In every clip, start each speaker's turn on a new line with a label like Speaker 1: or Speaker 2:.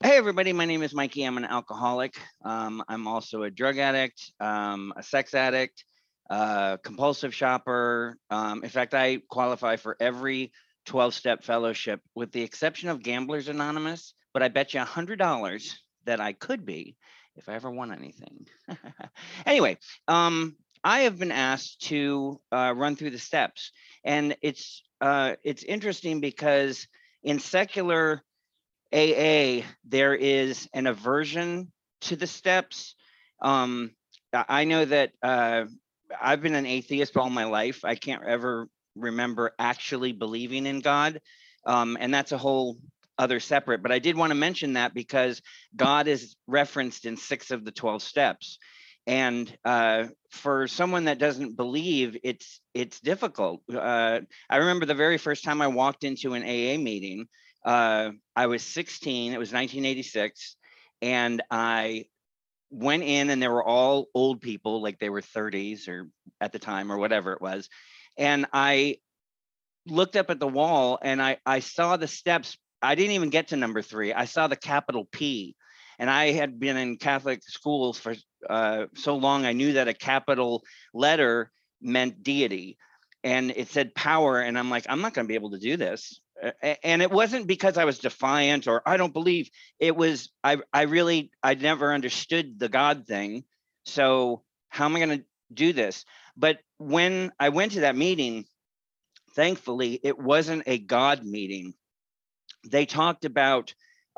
Speaker 1: Hey, everybody. My name is Mikey. I'm an alcoholic. I'm also a drug addict, a sex addict, compulsive shopper. In fact, I qualify for every 12-step fellowship with the exception of Gamblers Anonymous. But I bet you $100 that I could be if I ever won anything. Anyway, I have been asked to run through the steps. And it's interesting because in secular AA, there is an aversion to the steps. I know that I've been an atheist all my life. I can't ever remember actually believing in God. And that's a whole other separate. But I did want to mention that because God is referenced in 6 of the 12 steps. And for someone that doesn't believe, it's difficult. I remember the very first time I walked into an AA meeting. I was 16. It was 1986, and I went in, and there were all old people, like they were 30s or at the time or whatever it was. And I looked up at the wall, and I saw the steps. I didn't even get to number 3. I saw the capital P, and I had been in Catholic schools for so long. I knew that a capital letter meant deity, and it said power. And I'm like, I'm not going to be able to do this. And it wasn't because I was defiant or I don't believe. It was I never understood the God thing. So how am I going to do this? But when I went to that meeting, thankfully, it wasn't a God meeting. They talked about,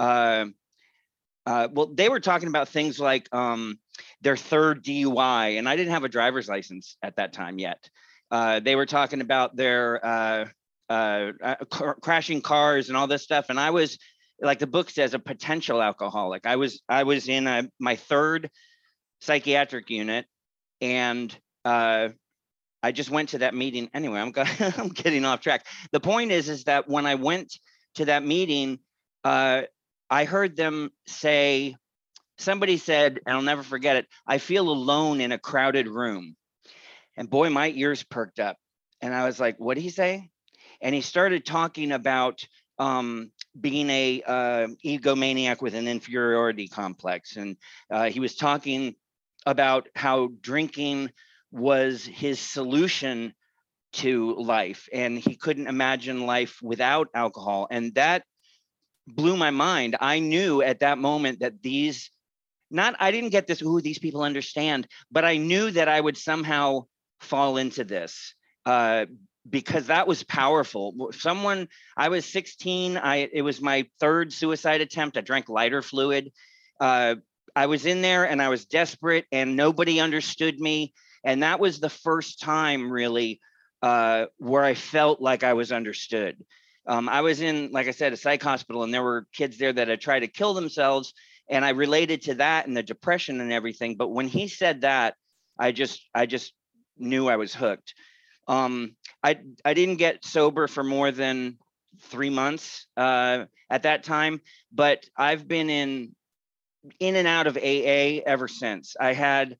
Speaker 1: they were talking about things like their third DUI, and I didn't have a driver's license at that time yet. They were talking about their crashing cars and all this stuff, and I was, like the book says, a potential alcoholic. I was in my 3rd psychiatric unit, and I just went to that meeting. Anyway, I'm getting off track. The point is that when I went to that meeting, I heard them say, somebody said, and I'll never forget it, I feel alone in a crowded room. And boy, my ears perked up. And I was like, what did he say? And he started talking about being a egomaniac with an inferiority complex. And he was talking about how drinking was his solution to life, and he couldn't imagine life without alcohol. And that blew my mind. I knew at that moment that I didn't get this, these people understand, but I knew that I would somehow fall into this because that was powerful. I was 16. It was my 3rd suicide attempt. I drank lighter fluid. I was in there and I was desperate and nobody understood me. And that was the first time really where I felt like I was understood. I was in, like I said, a psych hospital, and there were kids there that had tried to kill themselves. And I related to that and the depression and everything. But when he said that, I just knew I was hooked. I didn't get sober for more than 3 months at that time, but I've been in and out of AA ever since. I had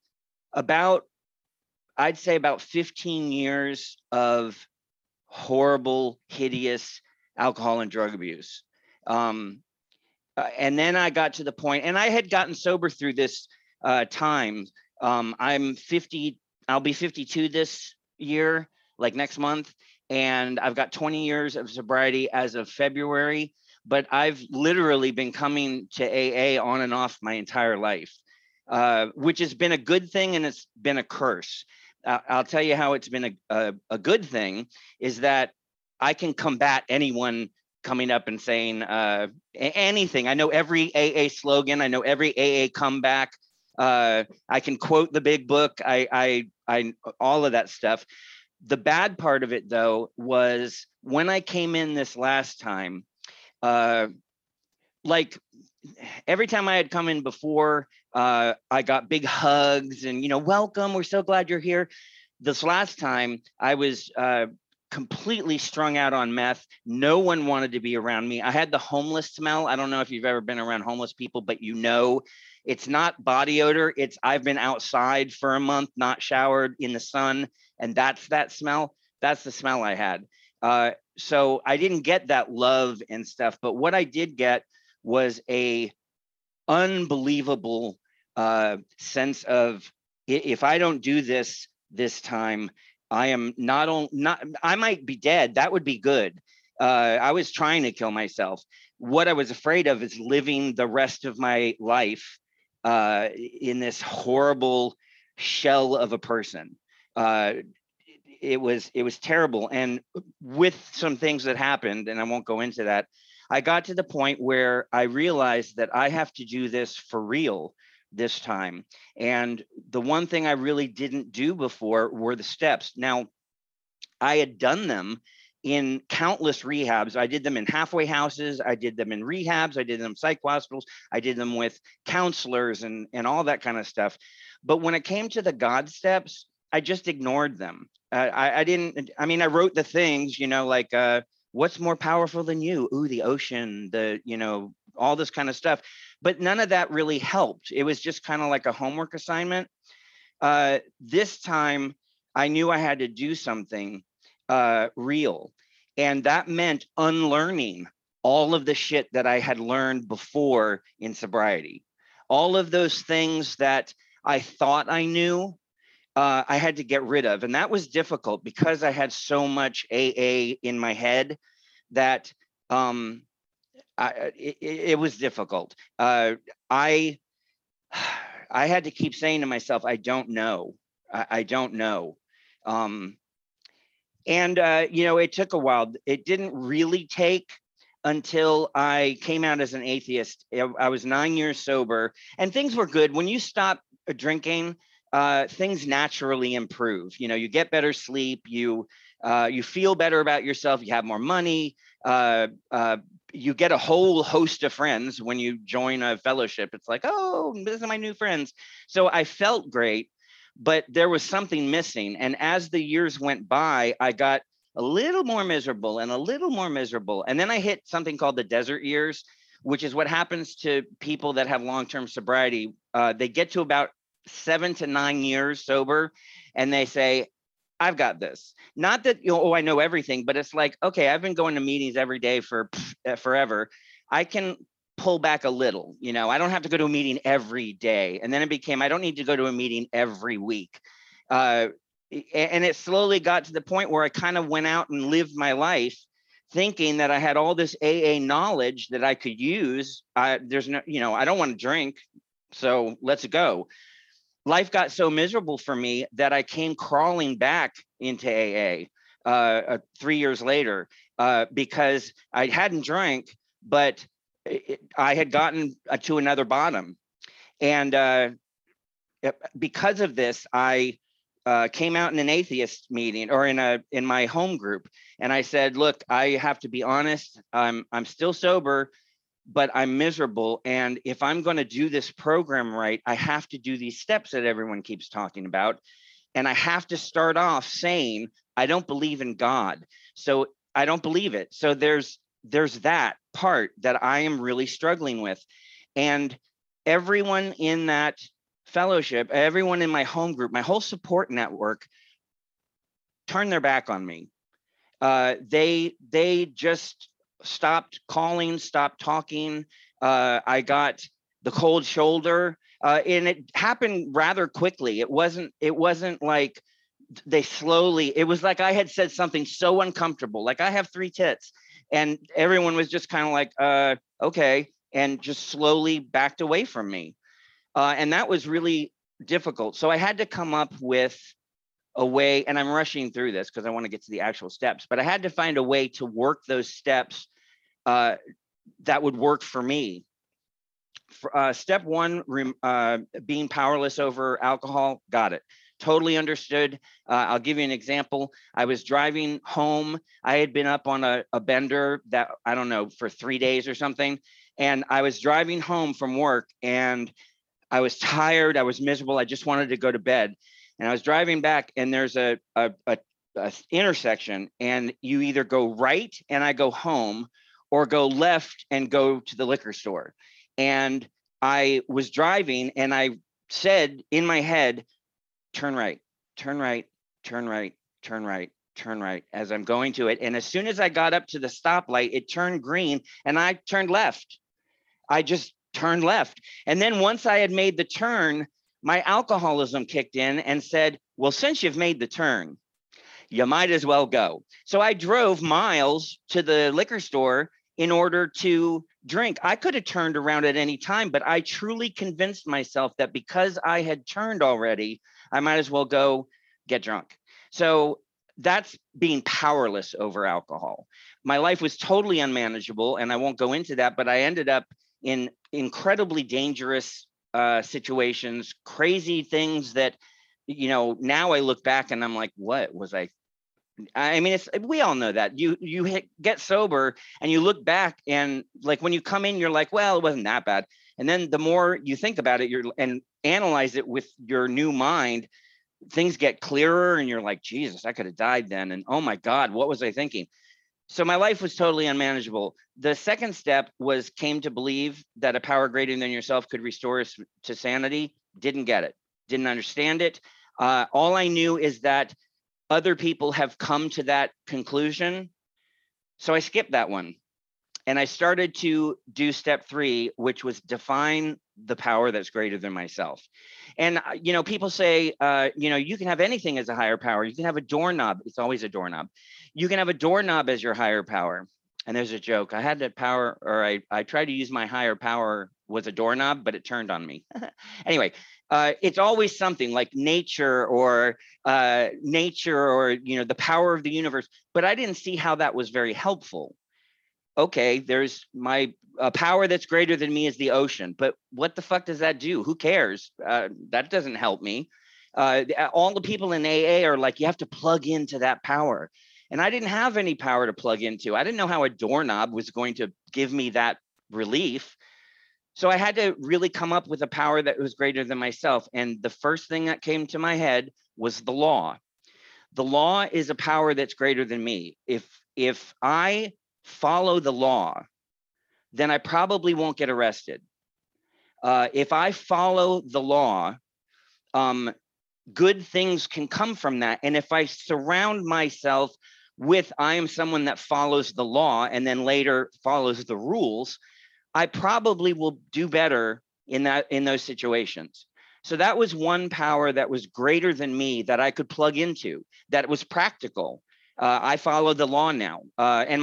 Speaker 1: I'd say about 15 years of horrible, hideous alcohol and drug abuse. And then I got to the point, and I had gotten sober through this time. I'm 50, I'll be 52 this year, like next month. And I've got 20 years of sobriety as of February, but I've literally been coming to AA on and off my entire life, which has been a good thing and it's been a curse. I'll tell you how it's been a good thing is that I can combat anyone coming up and saying anything. I know every AA slogan. I know every AA comeback. I can quote the big book. I all of that stuff. The bad part of it, though, was when I came in this last time, like every time I had come in before, I got big hugs and, welcome. We're so glad you're here. This last time I was completely strung out on meth. No one wanted to be around me. I had the homeless smell. I don't know if you've ever been around homeless people, but it's not body odor. I've been outside for a month, not showered in the sun. And that's that smell. That's the smell I had. So I didn't get that love and stuff. But what I did get was a unbelievable sense of, if I don't do this time, I am not, I might be dead. That would be good. I was trying to kill myself. What I was afraid of is living the rest of my life in this horrible shell of a person. Uh, it was terrible. And with some things that happened, and I won't go into that, I got to the point where I realized that I have to do this for real this time. And the one thing I really didn't do before were the steps. Now, I had done them in countless rehabs. I did them in halfway houses. I did them in rehabs. I did them in psych hospitals. I did them with counselors and all that kind of stuff. But when it came to the God steps, I just ignored them. I didn't, I mean, I wrote the things, like, what's more powerful than you? Ooh, the ocean, all this kind of stuff. But none of that really helped. It was just kind of like a homework assignment. This time, I knew I had to do something real. And that meant unlearning all of the shit that I had learned before in sobriety. All of those things that I thought I knew, I had to get rid of. And that was difficult because I had so much AA in my head that it was difficult. I had to keep saying to myself, I don't know. I don't know. And it took a while. It didn't really take until I came out as an atheist. I was 9 years sober, and things were good. When you stop drinking, things naturally improve. You get better sleep. You feel better about yourself. You have more money. You get a whole host of friends when you join a fellowship. It's like, oh, these are my new friends. So I felt great, but there was something missing. And as the years went by, I got a little more miserable and a little more miserable. And then I hit something called the desert years, which is what happens to people that have long-term sobriety. They get to about 7 to 9 years sober, and they say, I've got this. Not that, I know everything, but it's like, okay, I've been going to meetings every day for forever. I can pull back a little. I don't have to go to a meeting every day. And then it became, I don't need to go to a meeting every week. And it slowly got to the point where I kind of went out and lived my life thinking that I had all this AA knowledge that I could use. There's no, I don't want to drink, so let's go. Life got so miserable for me that I came crawling back into AA 3 years later because I hadn't drank, but I had gotten to another bottom. And because of this, I came out in an atheist meeting or in my home group. And I said, look, I have to be honest. I'm still sober, but I'm miserable. And if I'm going to do this program right, I have to do these steps that everyone keeps talking about. And I have to start off saying, I don't believe in God. So I don't believe it. So there's that part that I am really struggling with. And everyone in that fellowship, everyone in my home group, my whole support network turned their back on me. They just stopped calling, stopped talking. I got the cold shoulder, and it happened rather quickly. It wasn't like they slowly, it was like I had said something so uncomfortable, like I have 3 tits, and everyone was just kind of like, okay, and just slowly backed away from me. And that was really difficult. So I had to come up with a way, and I'm rushing through this because I want to get to the actual steps, but I had to find a way to work those steps that would work for me. Step 1, being powerless over alcohol, got it. Totally understood. I'll give you an example. I was driving home. I had been up on a bender that, I don't know, for 3 days or something. And I was driving home from work and I was tired. I was miserable. I just wanted to go to bed. And I was driving back and there's a intersection, and you either go right and I go home or go left and go to the liquor store. And I was driving and I said in my head, turn right, turn right, turn right, turn right, turn right, as I'm going to it. And as soon as I got up to the stoplight, it turned green and I turned left. I just turn left. And then once I had made the turn, my alcoholism kicked in and said, well, since you've made the turn, you might as well go. So I drove miles to the liquor store in order to drink. I could have turned around at any time, but I truly convinced myself that because I had turned already, I might as well go get drunk. So that's being powerless over alcohol. My life was totally unmanageable, and I won't go into that, but I ended up in incredibly dangerous situations, crazy things that, you know, now I look back and I'm like, what was I mean, we all know that you get sober and you look back, and like when you come in, you're like, well, it wasn't that bad. And then the more you think about it, and analyze it with your new mind, things get clearer, and you're like, Jesus, I could have died then. And oh my God, what was I thinking? So my life was totally unmanageable. The second step came to believe that a power greater than yourself could restore us to sanity. Didn't get it. Didn't understand it. All I knew is that other people have come to that conclusion. So I skipped that one. And I started to do step 3, which was define the power that's greater than myself. And, you know, people say, you know, you can have anything as a higher power. You can have a doorknob. It's always a doorknob. You can have a doorknob as your higher power. And there's a joke. I had that power, or I tried to use my higher power was a doorknob, but it turned on me. Anyway, it's always something like nature or, you know, the power of the universe. But I didn't see how that was very helpful. Okay, there's my power that's greater than me is the ocean. But what the fuck does that do? Who cares? That doesn't help me. All the people in AA are like, you have to plug into that power. And I didn't have any power to plug into. I didn't know how a doorknob was going to give me that relief. So I had to really come up with a power that was greater than myself. And the first thing that came to my head was the law. The law is a power that's greater than me. If I follow the law, then I probably won't get arrested. If I follow the law, good things can come from that. And if I surround myself with, I am someone that follows the law and then later follows the rules, I probably will do better in those situations. So that was one power that was greater than me that I could plug into, that was practical. I follow the law now. And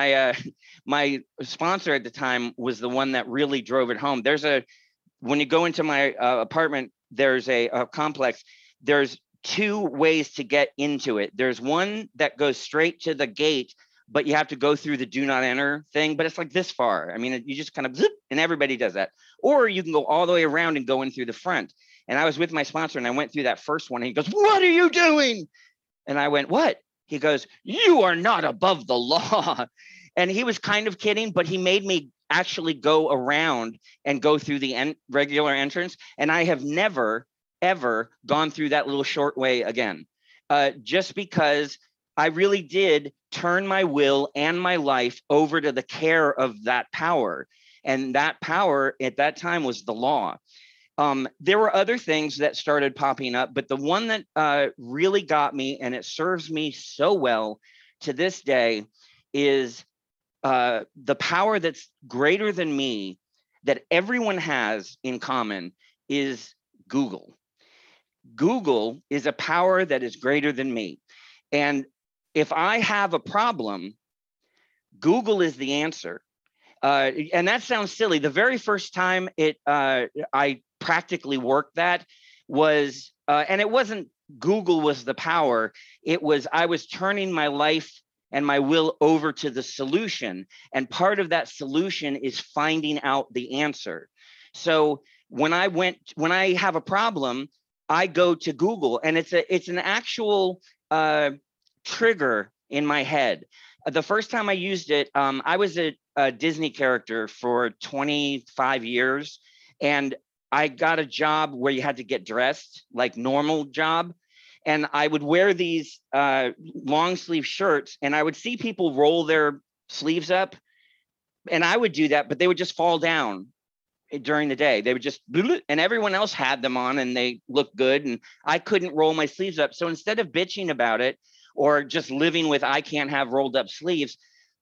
Speaker 1: my sponsor at the time was the one that really drove it home. When you go into my apartment, there's a complex. There's 2 ways to get into it. There's one that goes straight to the gate, but you have to go through the do not enter thing, but it's like this far. I mean, you just kind of zip, and everybody does that. Or you can go all the way around and go in through the front. And I was with my sponsor and I went through that first one and he goes, what are you doing? And I went, what? He goes, you are not above the law. And he was kind of kidding, but he made me actually go around and go through the regular entrance. And I have never, ever gone through that little short way again, just because I really did turn my will and my life over to the care of that power. And that power at that time was the law. There were other things that started popping up, but the one that really got me, and it serves me so well to this day, is the power that's greater than me, that everyone has in common, is Google. Google is a power that is greater than me. And if I have a problem, Google is the answer. And that sounds silly. The very first time I practically worked that was, and it wasn't Google was the power. It was, I was turning my life and my will over to the solution. And part of that solution is finding out the answer. So when I have a problem, I go to Google, and it's an actual trigger in my head. The first time I used it, I was a Disney character for 25 years, and I got a job where you had to get dressed like normal job. And I would wear these long sleeve shirts, and I would see people roll their sleeves up, and I would do that, but they would just fall down during the day. They would just, and everyone else had them on and they looked good, and I couldn't roll my sleeves up. So instead of bitching about it or just living with, I can't have rolled up sleeves,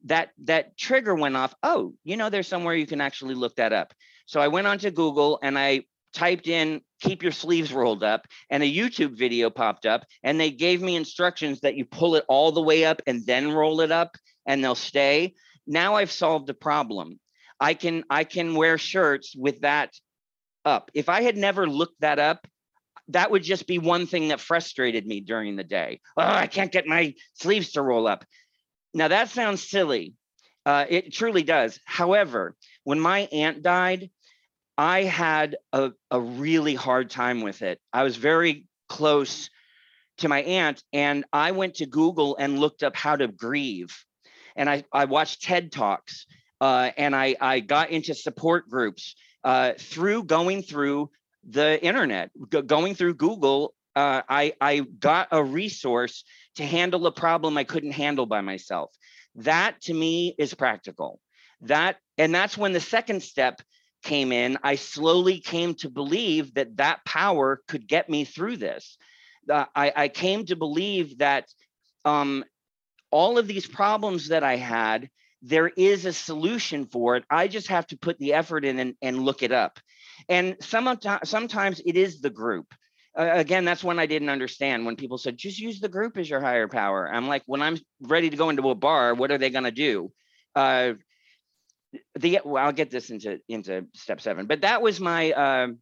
Speaker 1: that trigger went off. Oh, there's somewhere you can actually look that up. So I went onto Google and I typed in keep your sleeves rolled up, and a YouTube video popped up, and they gave me instructions that you pull it all the way up and then roll it up and they'll stay. Now I've solved the problem. I can wear shirts with that up. If I had never looked that up, that would just be one thing that frustrated me during the day. Oh, I can't get my sleeves to roll up. Now that sounds silly. It truly does. However, when my aunt died, I had a really hard time with it. I was very close to my aunt, and I went to Google and looked up how to grieve. And I watched TED Talks, and I got into support groups through going through the internet, going through Google. I got a resource to handle a problem I couldn't handle by myself. That to me is practical. And that's when the second step came in. I slowly came to believe that power could get me through this. I came to believe that all of these problems that I had, there is a solution for it. I just have to put the effort in and look it up. And sometimes it is the group. Again, that's when I didn't understand when people said, just use the group as your higher power. I'm like, when I'm ready to go into a bar, what are they going to do? I'll get this into step 7, but that was my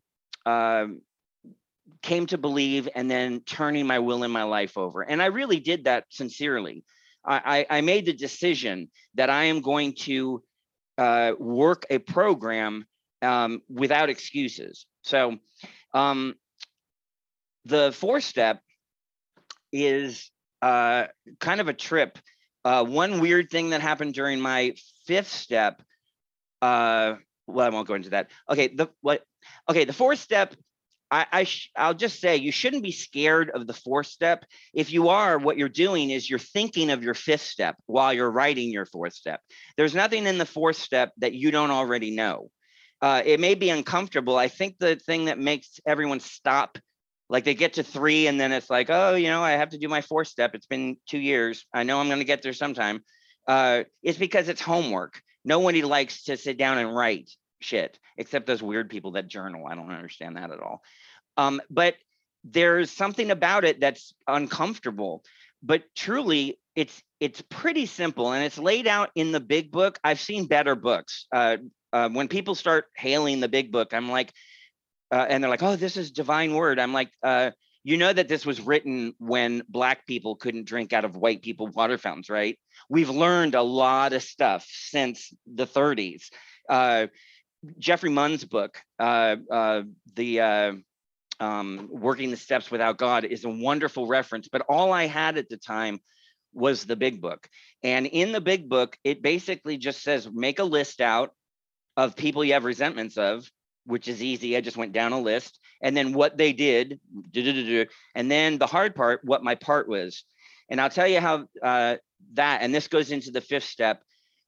Speaker 1: came to believe and then turning my will and my life over. And I really did that sincerely. I made the decision that I am going to work a program without excuses. So the 4th step is kind of a trip. One weird thing that happened during my 5th step. Well, I won't go into that. Okay, the 4th step. I'll just say you shouldn't be scared of the 4th step. If you are, what you're doing is you're thinking of your 5th step while you're writing your 4th step. There's nothing in the 4th step that you don't already know. It may be uncomfortable. I think the thing that makes everyone stop, like they get to 3 and then it's like, oh, I have to do my 4th step. It's been 2 years. I know I'm going to get there sometime. It's because it's homework. Nobody likes to sit down and write shit, except those weird people that journal. I don't understand that at all. But there's something about it that's uncomfortable. But truly, it's pretty simple, and it's laid out in the big book. I've seen better books. When people start hailing the big book, I'm like, and they're like, oh, this is divine word. I'm like, you know that this was written when Black people couldn't drink out of white people water fountains, right? We've learned a lot of stuff since the 30s. Jeffrey Munn's book, Working the Steps Without God, is a wonderful reference, but all I had at the time was the big book. And in the big book, it basically just says, make a list out of people you have resentments of, which is easy. I just went down a list, and then what they did, and then the hard part, what my part was. And I'll tell you how that, and this goes into the 5th step.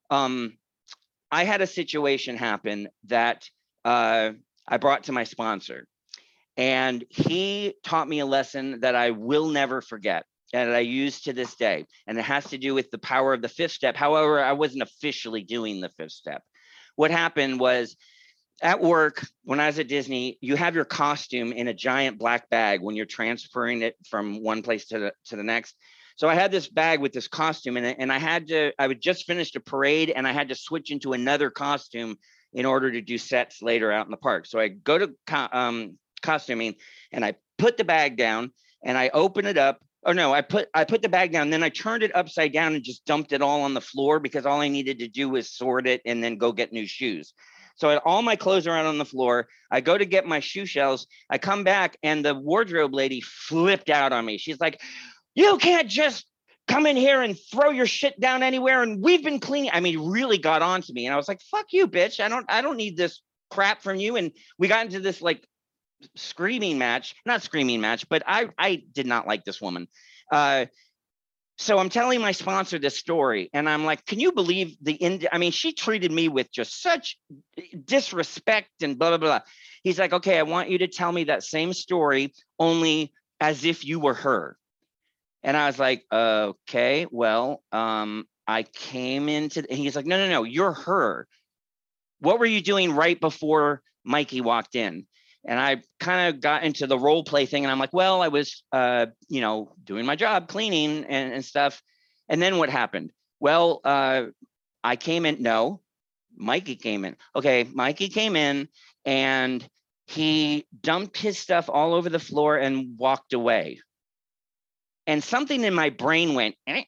Speaker 1: I had a situation happen that I brought to my sponsor, and he taught me a lesson that I will never forget and that I use to this day. And it has to do with the power of the 5th step. However, I wasn't officially doing the 5th step. What happened was, at work, when I was at Disney, you have your costume in a giant black bag when you're transferring it from one place to the next. So I had this bag with this costume in it, and I had just finished a parade, and I had to switch into another costume in order to do sets later out in the park. So I go to costuming, and I put the bag down, and I open it up. Oh no, I put the bag down, then I turned it upside down and just dumped it all on the floor because all I needed to do was sort it and then go get new shoes. So all my clothes are out on the floor. I go to get my shoe shells. I come back, and the wardrobe lady flipped out on me. She's like, you can't just come in here and throw your shit down anywhere. And we've been cleaning. I mean, really got on to me. And I was like, fuck you, bitch. I don't need this crap from you. And we got into this like screaming match, not screaming match, but I did not like this woman. So I'm telling my sponsor this story, and I'm like, can you believe she treated me with just such disrespect and blah, blah, blah. He's like, okay, I want you to tell me that same story, only as if you were her. And I was like, okay, well, I came into, and he's like, no, no, no, you're her. What were you doing right before Mikey walked in? And I kind of got into the role play thing. And I'm like, well, I was, doing my job, cleaning and stuff. And then what happened? Well, I came in. No, Mikey came in. Okay. Mikey came in and he dumped his stuff all over the floor and walked away. And something in my brain went, eh.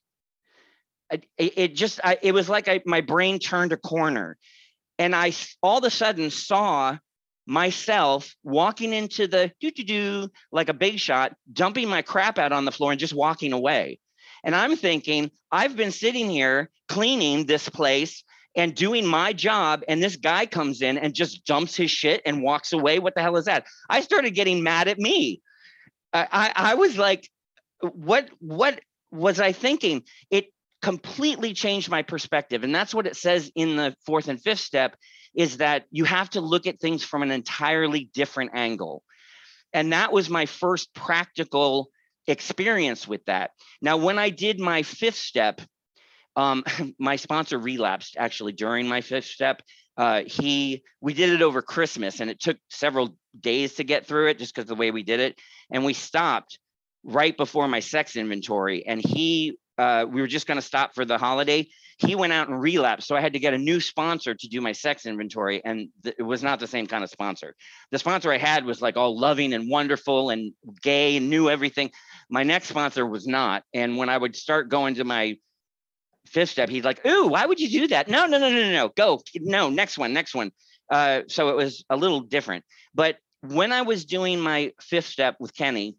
Speaker 1: It was like my brain turned a corner, and I all of a sudden saw myself walking into the doo-doo-doo like a big shot, dumping my crap out on the floor and just walking away. And I'm thinking, I've been sitting here cleaning this place and doing my job, and this guy comes in and just dumps his shit and walks away. What the hell is that? I started getting mad at me. I was like, what was I thinking? It completely changed my perspective. And that's what it says in the fourth and fifth step, is that you have to look at things from an entirely different angle. And that was my first practical experience with that. Now, when I did my fifth step, my sponsor relapsed actually during my fifth step. We did it over Christmas, and it took several days to get through it just because of the way we did it. And we stopped right before my sex inventory, and we were just going to stop for the holiday. He went out and relapsed. So I had to get a new sponsor to do my sex inventory. And it was not the same kind of sponsor. The sponsor I had was like all loving and wonderful and gay and knew everything. My next sponsor was not. And when I would start going to my fifth step, he's like, ooh, why would you do that? No, no, no, no, no, go. No, next one. So it was a little different. But when I was doing my fifth step with Kenny,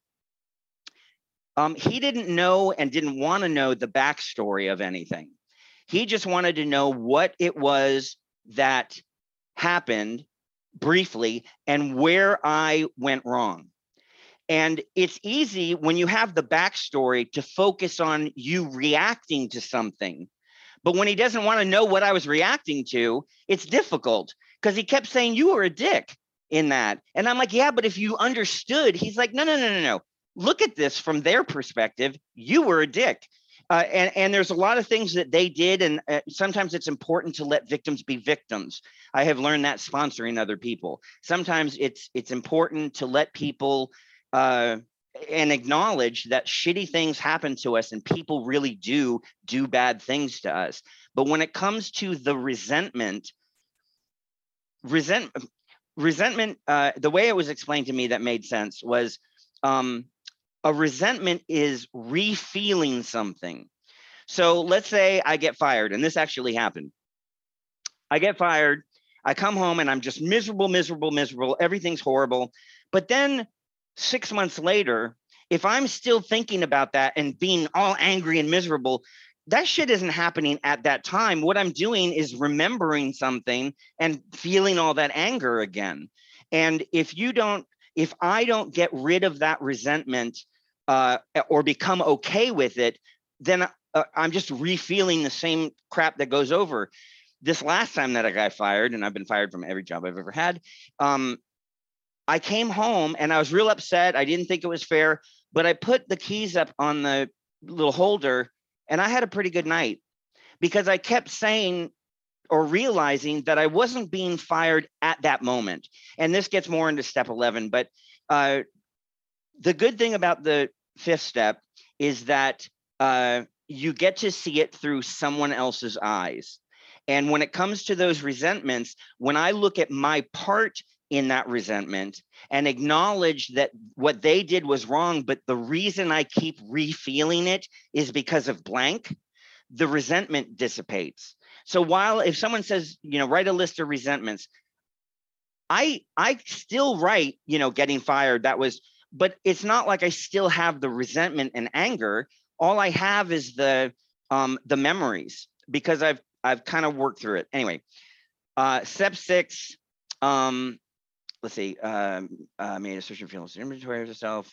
Speaker 1: he didn't know and didn't want to know the backstory of anything. He just wanted to know what it was that happened briefly and where I went wrong. And it's easy when you have the backstory to focus on you reacting to something. But when he doesn't want to know what I was reacting to, it's difficult because he kept saying, you were a dick in that. And I'm like, yeah, but if you understood, he's like, no, no, no, no, no. Look at this from their perspective. You were a dick. And there's a lot of things that they did. And sometimes it's important to let victims be victims. I have learned that sponsoring other people. Sometimes it's important to let people and acknowledge that shitty things happen to us and people really do bad things to us. But when it comes to the resentment, the way it was explained to me that made sense was, a resentment is re-feeling something. So let's say I get fired, and this actually happened. I get fired, I come home and I'm just miserable, miserable, miserable. Everything's horrible. But then 6 months later, if I'm still thinking about that and being all angry and miserable, that shit isn't happening at that time. What I'm doing is remembering something and feeling all that anger again. And if I don't get rid of that resentment or become okay with it, then I'm just re-feeling the same crap that goes over. This last time that I got fired, and I've been fired from every job I've ever had, I came home and I was real upset. I didn't think it was fair, but I put the keys up on the little holder and I had a pretty good night because I kept saying or realizing that I wasn't being fired at that moment. And this gets more into step 11, but the good thing about the fifth step is that you get to see it through someone else's eyes. And when it comes to those resentments, when I look at my part in that resentment and acknowledge that what they did was wrong, but the reason I keep re-feeling it is because of blank, the resentment dissipates. So if someone says, write a list of resentments, I still write, getting fired, but it's not like I still have the resentment and anger. All I have is the memories because I've kind of worked through it. Anyway, step 6, let's see, made a search and feelings inventory of yourself.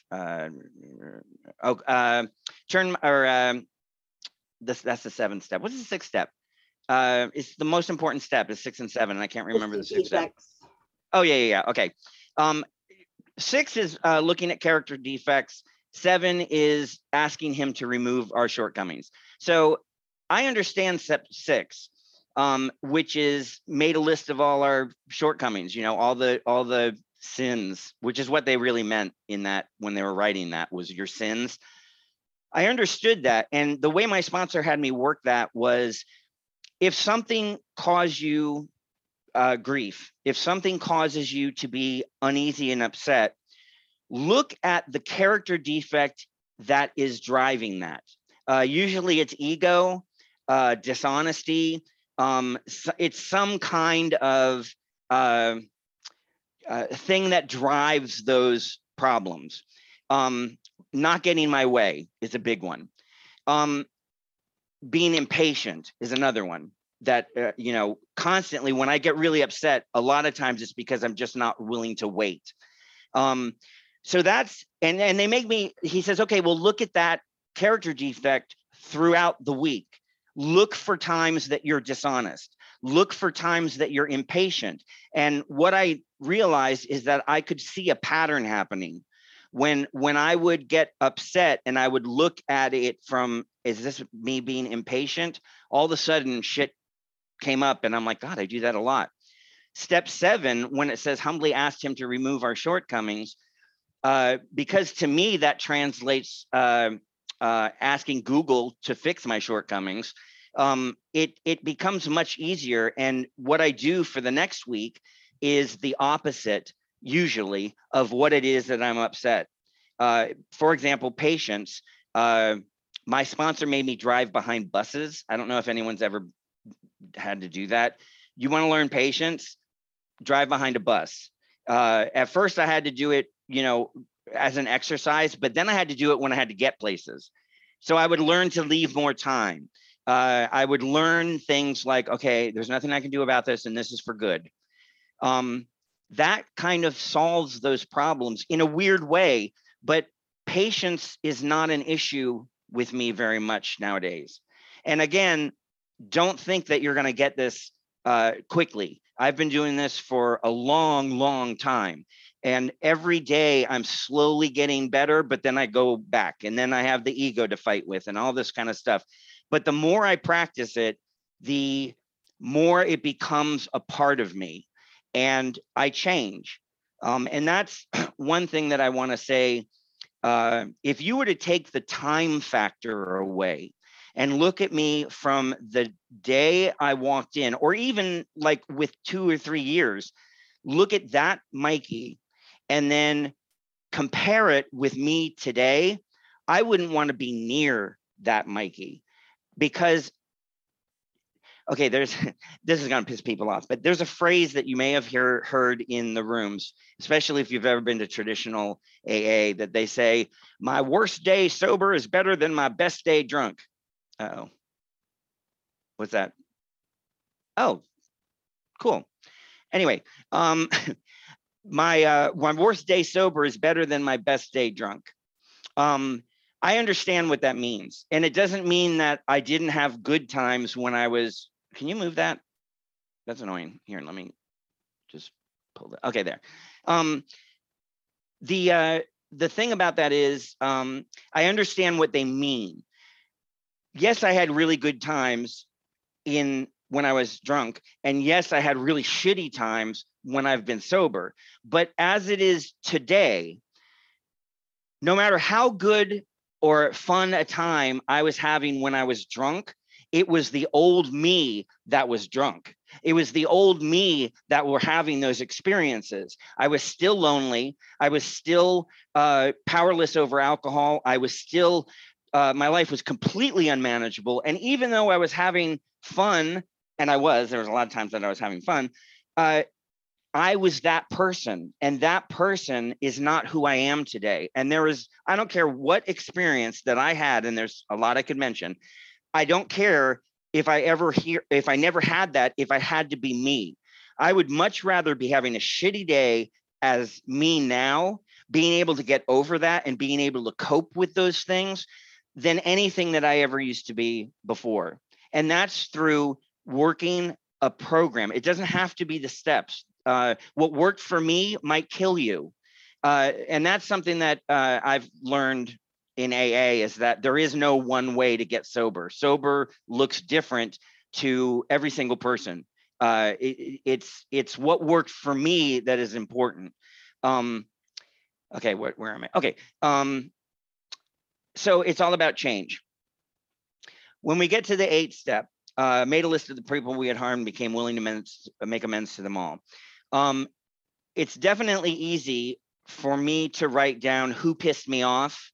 Speaker 1: That's the 7th step. What's the 6th step? It's the most important step is 6 and 7. And I can't remember the 6th step. Oh, yeah. Okay. 6 is looking at character defects. 7 is asking him to remove our shortcomings. So I understand step 6, which is made a list of all our shortcomings, all the sins, which is what they really meant in that when they were writing that was your sins. I understood that. And the way my sponsor had me work that was, if something caused you grief, if something causes you to be uneasy and upset, look at the character defect that is driving that. Usually it's ego, dishonesty. It's some kind of thing that drives those problems. Not getting my way is a big one. Being impatient is another one that, constantly when I get really upset, a lot of times it's because I'm just not willing to wait. So that's, and they make me, he says, okay, well, look at that character defect throughout the week. Look for times that you're dishonest. Look for times that you're impatient. And what I realized is that I could see a pattern happening. When I would get upset and I would look at it from, is this me being impatient? All of a sudden shit came up and I'm like, God, I do that a lot. Step 7, when it says humbly asked him to remove our shortcomings, because to me that translates asking Google to fix my shortcomings. It becomes much easier. And what I do for the next week is the opposite, usually, of what it is that I'm upset. For example, patience. My sponsor made me drive behind buses. I don't know if anyone's ever had to do that. You want to learn patience? Drive behind a bus. At first, I had to do it, as an exercise, but then I had to do it when I had to get places. So I would learn to leave more time. I would learn things like, okay, there's nothing I can do about this, and this is for good. That kind of solves those problems in a weird way, but patience is not an issue with me very much nowadays. And again, don't think that you're going to get this quickly. I've been doing this for a long, long time. And every day I'm slowly getting better, but then I go back and then I have the ego to fight with and all this kind of stuff. But the more I practice it, the more it becomes a part of me and I change. And that's one thing that I want to say. If you were to take the time factor away and look at me from the day I walked in, or even like with 2 or 3 years, look at that Mikey and then compare it with me today, I wouldn't want to be near that Mikey because, okay, this is going to piss people off, but there's a phrase that you may have heard in the rooms, especially if you've ever been to traditional AA, that they say, my worst day sober is better than my best day drunk. Uh-oh. What's that? Oh, cool. Anyway, my worst day sober is better than my best day drunk. I understand what that means. And it doesn't mean that I didn't have good times when I was, can you move that? That's annoying. Here, let me just pull that. Okay, there. The thing about that is I understand what they mean. Yes, I had really good times when I was drunk. And yes, I had really shitty times when I've been sober. But as it is today, no matter how good or fun a time I was having when I was drunk, it was the old me that was drunk. It was the old me that were having those experiences. I was still lonely. I was still powerless over alcohol. I was still, my life was completely unmanageable. And even though I was having fun, and there was a lot of times that I was having fun, I was that person, and that person is not who I am today. And I don't care what experience that I had, and there's a lot I could mention. I don't care if I never had that, if I had to be me. I would much rather be having a shitty day as me now, being able to get over that and being able to cope with those things than anything that I ever used to be before. And that's through working a program. It doesn't have to be the steps. What worked for me might kill you. And that's something that I've learned in AA is that there is no one way to get sober. Sober looks different to every single person. It's what worked for me that is important. Okay, where am I? Okay, so it's all about change. When we get to the 8th step, made a list of the people we had harmed, became willing to make amends to them all. It's definitely easy for me to write down who pissed me off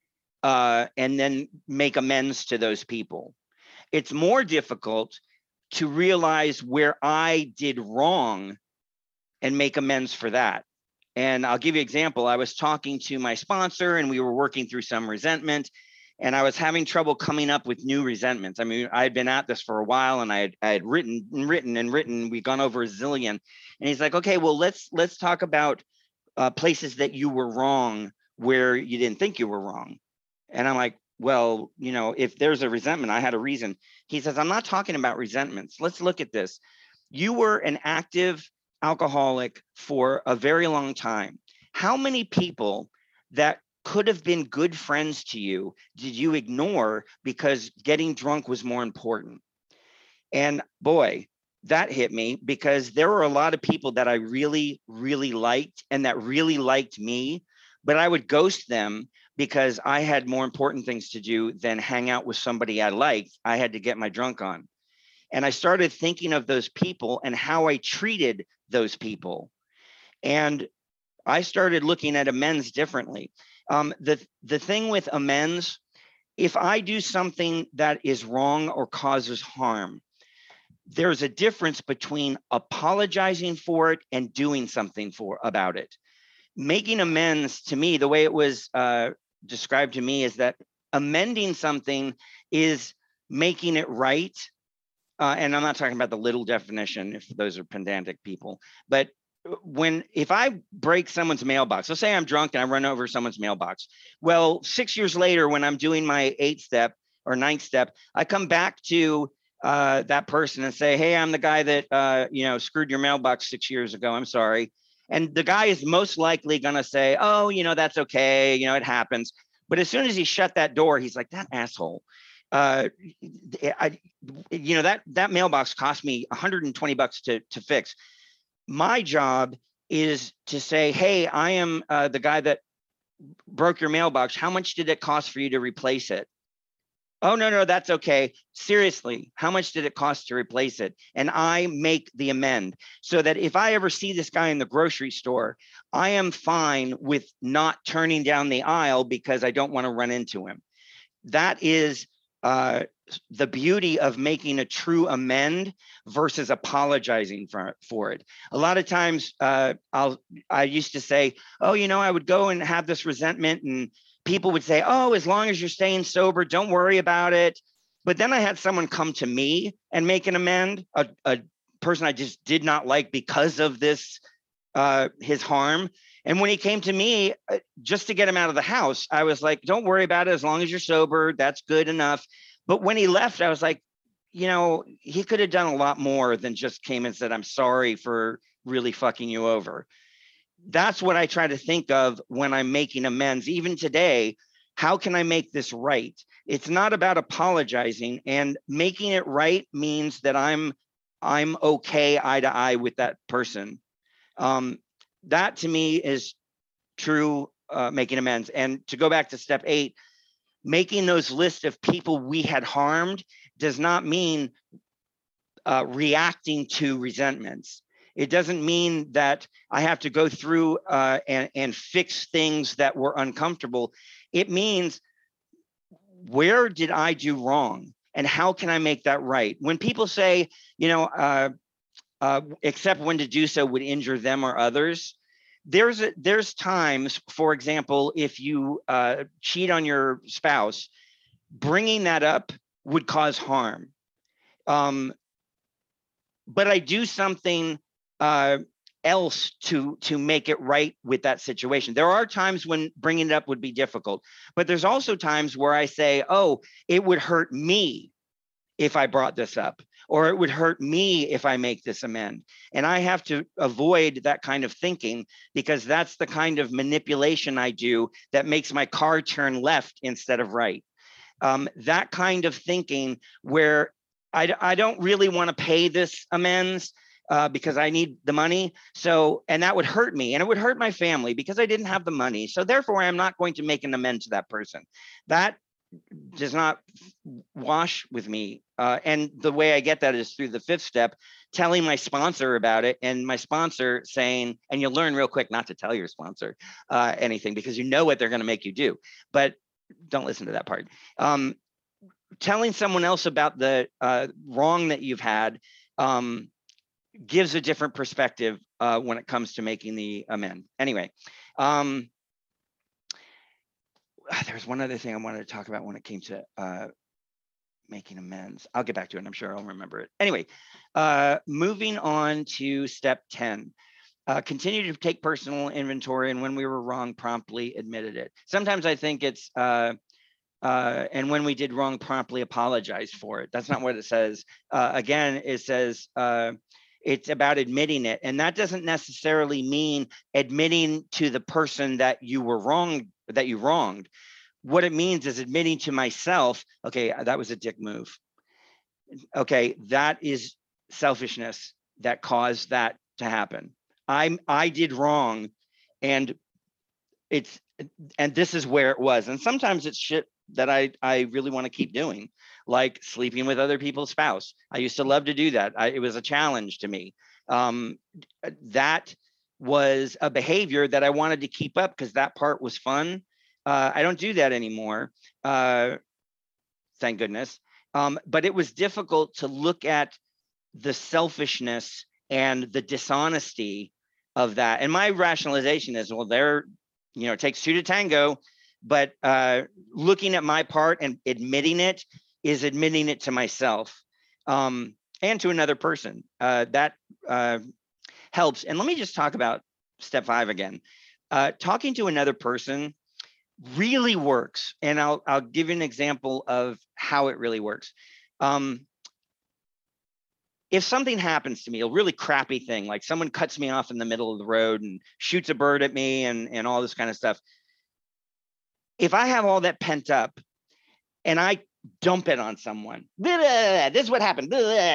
Speaker 1: and then make amends to those people. It's more difficult to realize where I did wrong and make amends for that. And I'll give you an example. I was talking to my sponsor and we were working through some resentment, and I was having trouble coming up with new resentments. I mean, I had been at this for a while, and I had written. We'd gone over a zillion. And he's like, okay, well, let's talk about places that you were wrong where you didn't think you were wrong. And I'm like, well, you know, if there's a resentment, I had a reason. He says, I'm not talking about resentments. Let's look at this. You were an active alcoholic for a very long time. How many people that could have been good friends to you did you ignore because getting drunk was more important? And boy, that hit me, because there were a lot of people that I really, really liked and that really liked me, but I would ghost them because I had more important things to do than hang out with somebody I liked. I had to get my drunk on. And I started thinking of those people and how I treated those people. And I started looking at amends differently. The thing with amends, if I do something that is wrong or causes harm, there's a difference between apologizing for it and doing something about it. Making amends, to me, the way it was described to me, is that amending something is making it right. And I'm not talking about the little definition, if those are pedantic people, but if I break someone's mailbox, let's say I'm drunk and I run over someone's mailbox. Well, 6 years later, when I'm doing my 8th step or 9th step, I come back to that person and say, hey, I'm the guy that, screwed your mailbox 6 years ago. I'm sorry. And the guy is most likely going to say, oh, that's okay. It happens. But as soon as he shut that door, he's like, that asshole. That mailbox cost me $120 to fix. My job is to say, hey, I am the guy that broke your mailbox. How much did it cost for you to replace it? Oh, no, that's okay. Seriously, how much did it cost to replace it? And I make the amend, so that if I ever see this guy in the grocery store, I am fine with not turning down the aisle because I don't want to run into him. That is the beauty of making a true amend versus apologizing for it. A lot of times I used to say, oh, I would go and have this resentment, and people would say, oh, as long as you're staying sober, don't worry about it. But then I had someone come to me and make an amend, a person I just did not like because of this, his harm. And when he came to me, just to get him out of the house, I was like, don't worry about it. As long as you're sober, that's good enough. But when he left, I was like, he could have done a lot more than just came and said, I'm sorry for really fucking you over. That's what I try to think of when I'm making amends. Even today, how can I make this right? It's not about apologizing, and making it right means that I'm okay eye to eye with that person. That to me is true making amends. And to go back to step 8, making those lists of people we had harmed does not mean reacting to resentments. It doesn't mean that I have to go through and fix things that were uncomfortable. It means, where did I do wrong and how can I make that right? When people say, except when to do so would injure them or others, there's times, for example, if you cheat on your spouse, bringing that up would cause harm. But I do something else to make it right with that situation. There are times when bringing it up would be difficult, but there's also times where I say, oh, it would hurt me if I brought this up, or it would hurt me if I make this amend. And I have to avoid that kind of thinking, because that's the kind of manipulation I do that makes my car turn left instead of right. That kind of thinking where I don't really want to pay this amends because I need the money. So, and that would hurt me and it would hurt my family because I didn't have the money. So therefore, I'm not going to make an amend to that person. That does not wash with me. And the way I get that is through the fifth step, telling my sponsor about it, and my sponsor saying, and you'll learn real quick not to tell your sponsor anything, because you know what they're going to make you do, but don't listen to that part. Telling someone else about the wrong that you've had gives a different perspective when it comes to making the amend. Anyway, there's one other thing I wanted to talk about when it came to making amends. I'll get back to it. I'm sure I'll remember it. Anyway, moving on to step 10. Continue to take personal inventory, and when we were wrong, promptly admitted it. Sometimes I think it's, and when we did wrong, promptly apologize for it. That's not what it says. Again, it says, it's about admitting it. And that doesn't necessarily mean admitting to the person that you were wrong, that you wronged. What it means is admitting to myself, okay, that was a dick move. Okay, that is selfishness that caused that to happen. I did wrong, and this is where it was. And sometimes it's shit that I really want to keep doing, like sleeping with other people's spouse. I used to love to do that. It was a challenge to me. That was a behavior that I wanted to keep up because that part was fun. I don't do that anymore, thank goodness. But it was difficult to look at the selfishness and the dishonesty of that. And my rationalization is, well, it takes two to tango, but looking at my part and admitting it is admitting it to myself and to another person. That helps. And let me just talk about step 5 again. Talking to another person really works. And I'll give you an example of how it really works. If something happens to me, a really crappy thing, like someone cuts me off in the middle of the road and shoots a bird at me and all this kind of stuff, if I have all that pent up and I dump it on someone, this is what happened,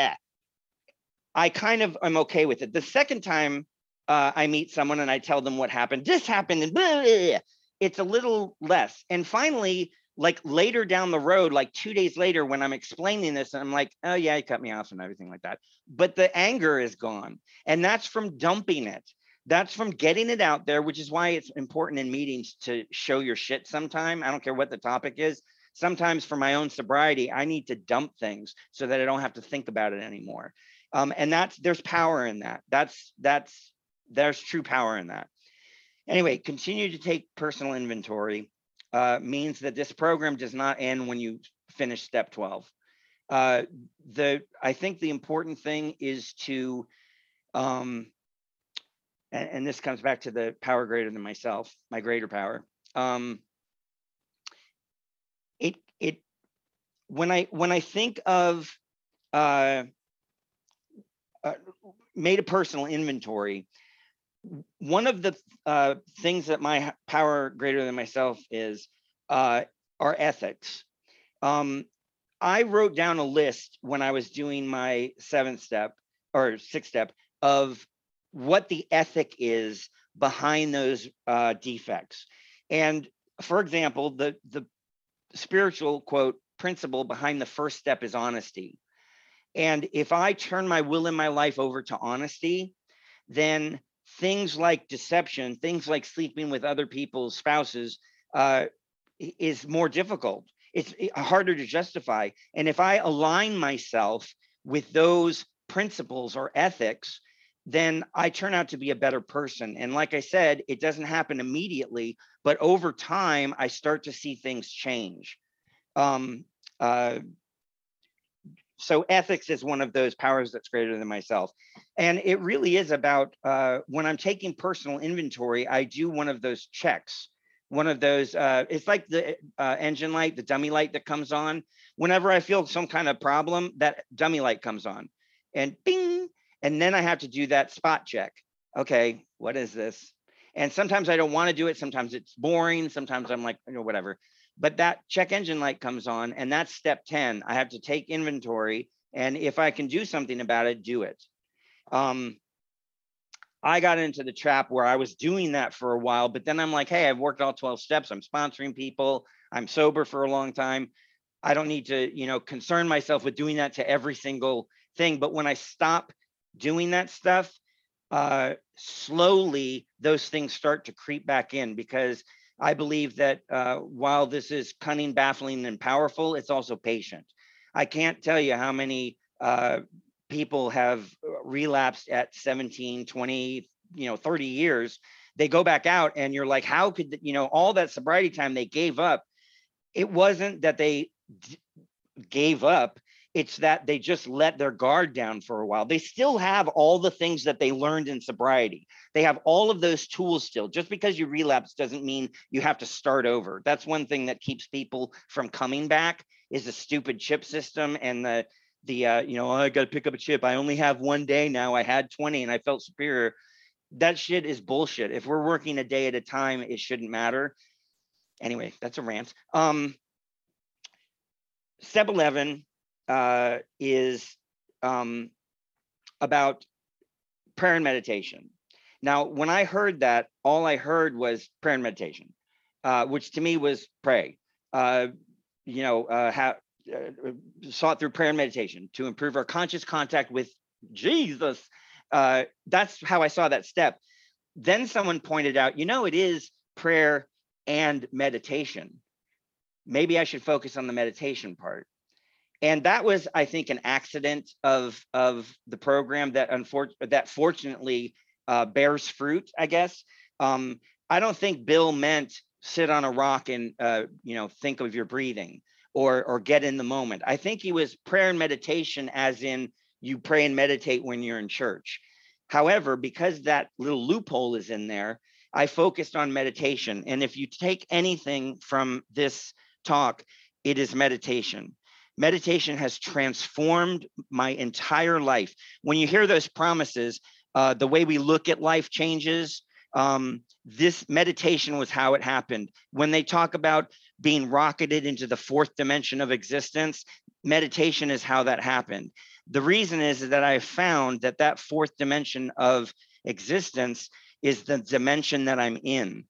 Speaker 1: I kind of am okay with it. The second time I meet someone and I tell them what happened, this happened, and it's a little less. And finally, like later down the road, like 2 days later, when I'm explaining this, and I'm like, oh yeah, he cut me off and everything like that. But the anger is gone. And that's from dumping it. That's from getting it out there, which is why it's important in meetings to show your shit sometime. I don't care what the topic is. Sometimes for my own sobriety, I need to dump things so that I don't have to think about it anymore. And there's power in that. There's true power in that. Anyway, continue to take personal inventory. Means that this program does not end when you finish step 12. I think the important thing is to, and this comes back to the power greater than myself, my greater power. When I think of made a personal inventory, one of the things that my power greater than myself is are ethics. I wrote down a list when I was doing my 7th step or 6th step of what the ethic is behind those defects. And for example, the spiritual quote principle behind the first step is honesty. And if I turn my will in my life over to honesty, then things like deception, things like sleeping with other people's spouses is more difficult. It's harder to justify. And if I align myself with those principles or ethics, then I turn out to be a better person. And like I said, it doesn't happen immediately, but over time, I start to see things change. So ethics is one of those powers that's greater than myself. And it really is about when I'm taking personal inventory, I do one of those checks one of those, it's like the engine light, the dummy light that comes on. Whenever I feel some kind of problem, that dummy light comes on and bing. And then I have to do that spot check. Okay, what is this? And sometimes I don't want to do it. Sometimes it's boring. Sometimes I'm like, whatever. But that check engine light comes on, and that's step 10. I have to take inventory. And if I can do something about it, do it. I got into the trap where I was doing that for a while, but then I'm like, hey, I've worked all 12 steps. I'm sponsoring people. I'm sober for a long time. I don't need to, concern myself with doing that to every single thing. But when I stop doing that stuff, slowly those things start to creep back in, because I believe that while this is cunning, baffling, and powerful, it's also patient. I can't tell you how many people have relapsed at 17, 20, 30 years. They go back out and you're like, how could, all that sobriety time they gave up? It wasn't that they gave up. It's that they just let their guard down for a while. They still have all the things that they learned in sobriety. They have all of those tools still. Just because you relapse doesn't mean you have to start over. That's one thing that keeps people from coming back, is the stupid chip system and the I got to pick up a chip. I only have one day now. I had 20 and I felt superior. That shit is bullshit. If we're working a day at a time, it shouldn't matter. Anyway, that's a rant. Step 11 is about prayer and meditation. Now, when I heard that, all I heard was prayer and meditation, which to me was pray. Sought through prayer and meditation to improve our conscious contact with Jesus. That's how I saw that step. Then someone pointed out, it is prayer and meditation. Maybe I should focus on the meditation part. And that was, I think, an accident of the program that fortunately bears fruit, I guess. I don't think Bill meant sit on a rock and think of your breathing or get in the moment. I think he was prayer and meditation, as in you pray and meditate when you're in church. However, because that little loophole is in there, I focused on meditation. And if you take anything from this talk, it is meditation. Meditation has transformed my entire life. When you hear those promises, the way we look at life changes. This meditation was how it happened. When they talk about being rocketed into the fourth dimension of existence, meditation is how that happened. The reason is that I found that fourth dimension of existence is the dimension that I'm in.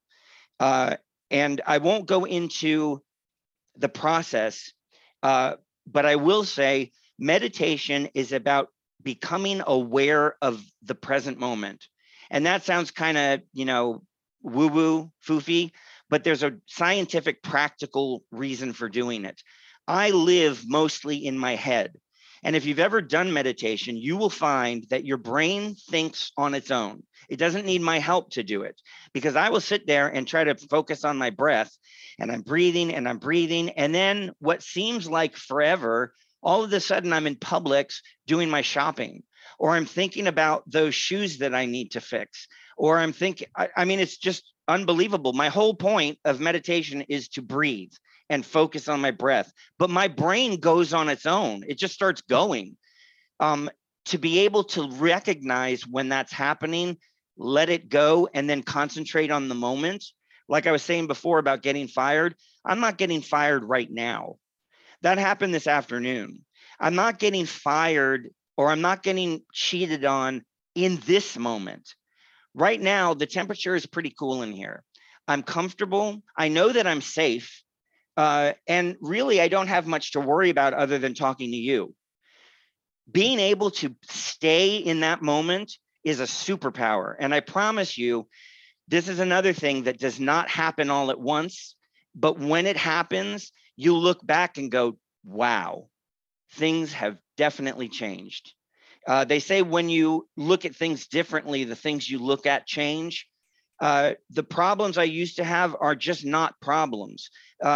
Speaker 1: And I won't go into the process, but I will say meditation is about becoming aware of the present moment. And that sounds kind of, woo-woo, foofy, but there's a scientific, practical reason for doing it. I live mostly in my head. And if you've ever done meditation, you will find that your brain thinks on its own. It doesn't need my help to do it, because I will sit there and try to focus on my breath, and I'm breathing and I'm breathing. And then what seems like forever, all of a sudden I'm in Publix doing my shopping, or I'm thinking about those shoes that I need to fix, or I'm thinking, I mean, it's just unbelievable. My whole point of meditation is to breathe and focus on my breath, but my brain goes on its own. It just starts going. To be able to recognize when that's happening, let it go, and then concentrate on the moment. Like I was saying before about getting fired, I'm not getting fired right now. That happened this afternoon. I'm not getting fired, or I'm not getting cheated on in this moment. Right now, the temperature is pretty cool in here. I'm comfortable. I know that I'm safe. And really, I don't have much to worry about other than talking to you. Being able to stay in that moment is a superpower. And I promise you, this is another thing that does not happen all at once. But when it happens, you look back and go, wow, things have definitely changed. They say when you look at things differently, the things you look at change. The problems I used to have are just not problems.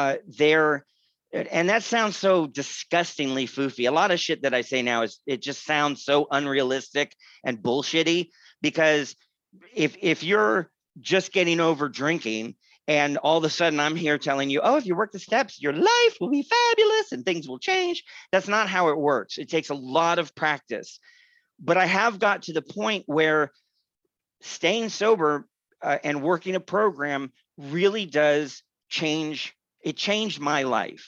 Speaker 1: And that sounds so disgustingly foofy. A lot of shit that I say now it just sounds so unrealistic and bullshitty, because if you're just getting over drinking. And all of a sudden I'm here telling you, oh, if you work the steps, your life will be fabulous and things will change. That's not how it works. It takes a lot of practice. But I have got to the point where staying sober and working a program really does change. It changed my life.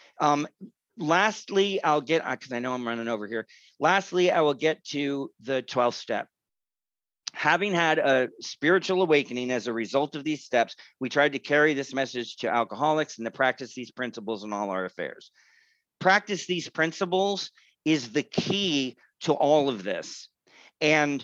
Speaker 1: Lastly, I'll get, because I know I'm running over here. Lastly, I will get to the 12th step. Having had a spiritual awakening as a result of these steps, we tried to carry this message to alcoholics and to practice these principles in all our affairs. Practice these principles is the key to all of this. And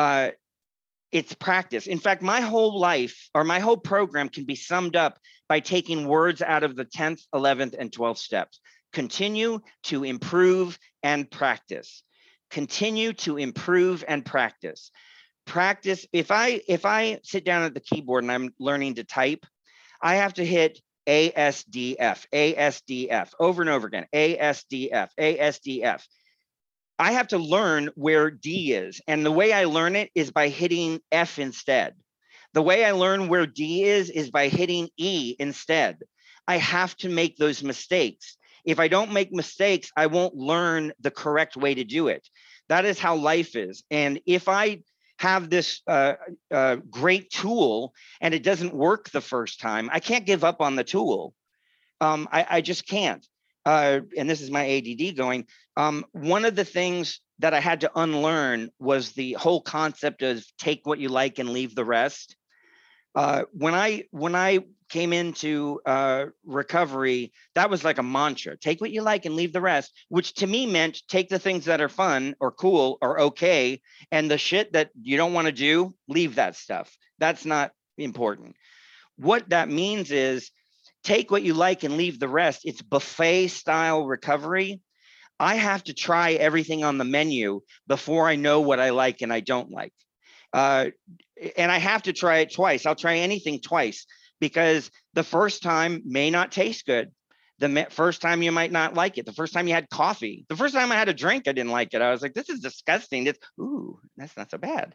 Speaker 1: it's practice. In fact, my whole life or my whole program can be summed up by taking words out of the 10th, 11th, and 12th steps. Continue to improve and practice. Continue to improve and practice. Practice. If I sit down at the keyboard and I'm learning to type, I have to hit ASDF, ASDF over and over again, ASDF, ASDF. I have to learn where D is. And the way I learn it is by hitting F instead. The way I learn where D is by hitting E instead. I have to make those mistakes. If I don't make mistakes, I won't learn the correct way to do it. That is how life is. And if I have this great tool and it doesn't work the first time, I can't give up on the tool. I just can't. And this is my ADD going. One of the things that I had to unlearn was the whole concept of take what you like and leave the rest. When I came into recovery, that was like a mantra: take what you like and leave the rest, which to me meant take the things that are fun or cool or okay, and the shit that you don't want to do, leave that stuff. That's not important. What that means is take what you like and leave the rest. It's buffet style recovery. I have to try everything on the menu before I know what I like and I don't like. And I have to try it twice. I'll try anything twice because the first time may not taste good. The first time you might not like it. The first time you had coffee. The first time I had a drink, I didn't like it. I was like, this is disgusting. That's not so bad.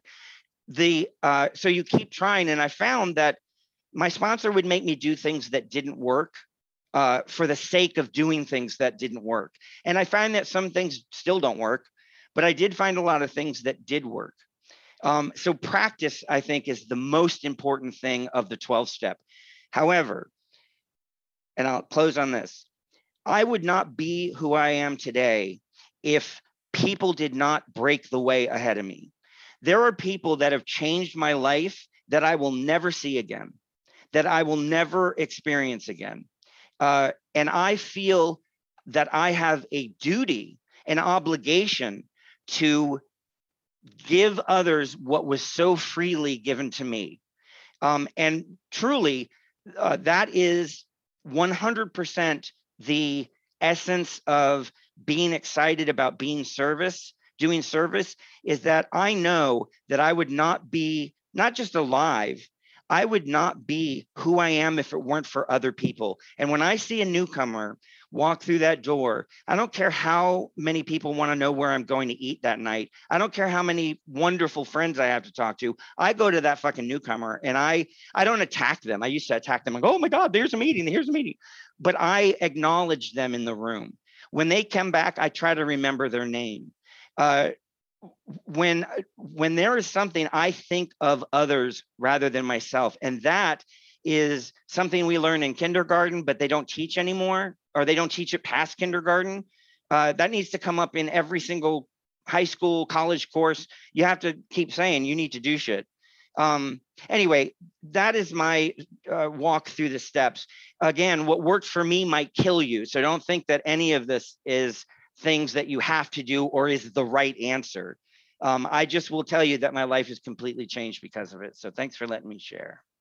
Speaker 1: So you keep trying. And I found that my sponsor would make me do things that didn't work for the sake of doing things that didn't work. And I find that some things still don't work, but I did find a lot of things that did work. So practice, I think, is the most important thing of the 12th step. However, and I'll close on this, I would not be who I am today if people did not break the way ahead of me. There are people that have changed my life that I will never see again, that I will never experience again. And I feel that I have a duty, an obligation to give others what was so freely given to me. And truly, that is 100% the essence of being excited about doing service, is that I know that I would not be, not just alive, I would not be who I am if it weren't for other people. And when I see a newcomer walk through that door, I don't care how many people want to know where I'm going to eat that night. I don't care how many wonderful friends I have to talk to. I go to that fucking newcomer and I don't attack them. I used to attack them and go, oh my God, here's a meeting. But I acknowledge them in the room. When they come back, I try to remember their name. When there is something, I think of others rather than myself. And that is something we learn in kindergarten, but they don't teach anymore, or they don't teach it past kindergarten. That needs to come up in every single high school, college course. You have to keep saying you need to do shit. Anyway, that is my walk through the steps. Again, what works for me might kill you. So don't think that any of this is things that you have to do or is the right answer. I just will tell you that my life has completely changed because of it. So thanks for letting me share.